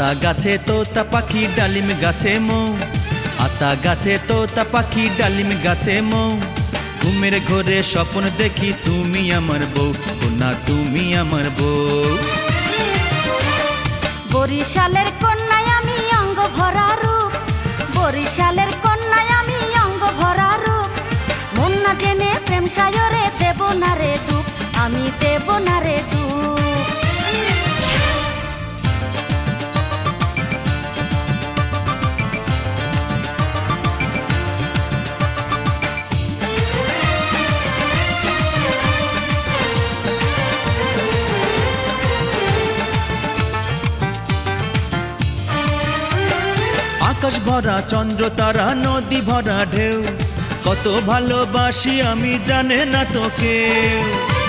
আতা গাছে তোতা পাখি ডালিম গাছে মৌ, আতা গাছে তোতা পাখি ডালিম গাছে মৌ। ঘুমের ঘোরে স্বপ্ন দেখি তুমি আমার বউ, না তুমি আমার বউ। বরিশালের কন্যায় আমি অঙ্গ ভরা রূপ, বরিশালের কন্যায় আমি অঙ্গ ভরা রূপ। মন না জেনে প্রেম সায়রে দেব না রে ডুব, আমি দেব না রে ডুব। আকাশ ভরা চন্দ্র তারা নদী ভরা ঢেউ, কত ভালোবাসি আমি জানে না তো কেউ।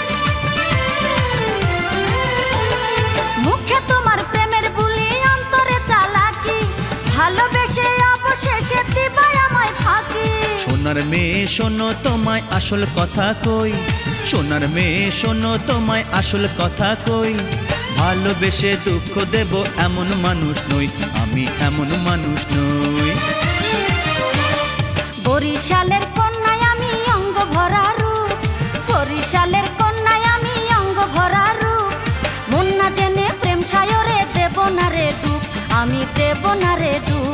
মুখে তোমার প্রেমের বুলি অন্তরে চালাকি, ভালোবেসে অবশেষে দিবাই আমায় ফাঁকি। সোনার মেয়ে শোনো তোমায় আসল কথা কই, সোনার মেয়ে শোনো তোমায় আসল কথা কই। ভালোবেসে দুঃখ দেব এমন মানুষ নই, আমি এমন মানুষ নই। বরিশালের কন্যায় আমি অঙ্গ ভরা রূপ, বরিশালের কন্যায় আমি অঙ্গ ভরা রূপ। মন না জেনে প্রেম সায়রে দেব না রে ডুব, আমি দেব না রে ডুব।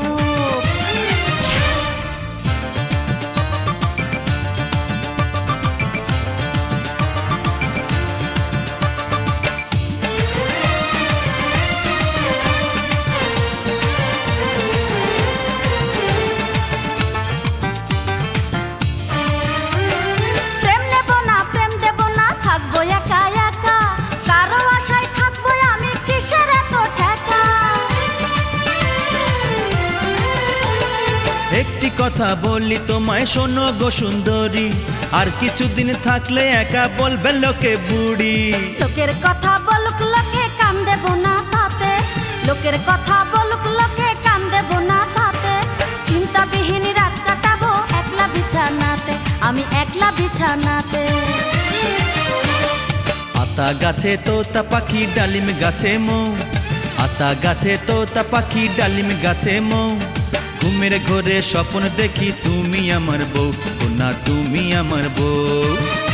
একটি কথা বলি তোমায় শোনো গো সুন্দরী, আর কিছুদিন থাকলে একা বলবে লোকে বুড়ি। লোকের কথা বলুক লোকে কান দেব না তাতে, লোকের কথা বলুক লোকে কান দেব না তাতে। চিন্তাবিহীন রাত কাটাবো একলা বিছানাতে, আমি একলা বিছানাতে। আতা গাছে তোতা পাখি ডালিম গাছে মৌ, আতা গাছে তোতা পাখি ডালিম গাছে মৌ। ঘুমের ঘোরে স্বপ্ন দেখি তুমি আমার বউ, না তুমি আমার বউ।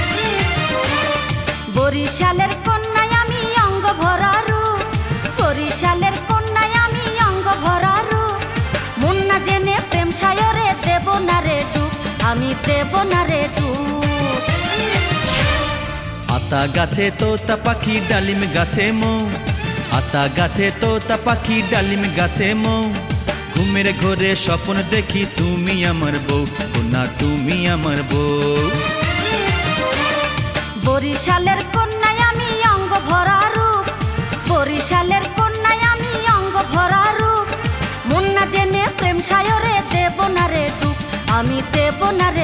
বরিশালের কন্যায় আমি অঙ্গ ভরা রূপ, বরিশালের কন্যায় আমি অঙ্গ ভরা রূপ। মন না জেনে প্রেম সায়রে দেব না রে ডুব, আমি দেব না রে ডুব। আতা গাছে তোতা পাখি ডালিম গাছে মৌ, আতা গাছে তোতা পাখি ডালিম গাছে মৌ। ঘুমের ঘোরে স্বপ্ন দেখি তুমি আমার বউ, না তুমি আমার বউ। বরিশালের কন্যায় আমি অঙ্গ ভরা রূপ, বরিশালের কন্যায় আমি অঙ্গ ভরা রূপ। মন না জেনে প্রেম সায়রে দেব না রে ডুব, আমি দেব না রে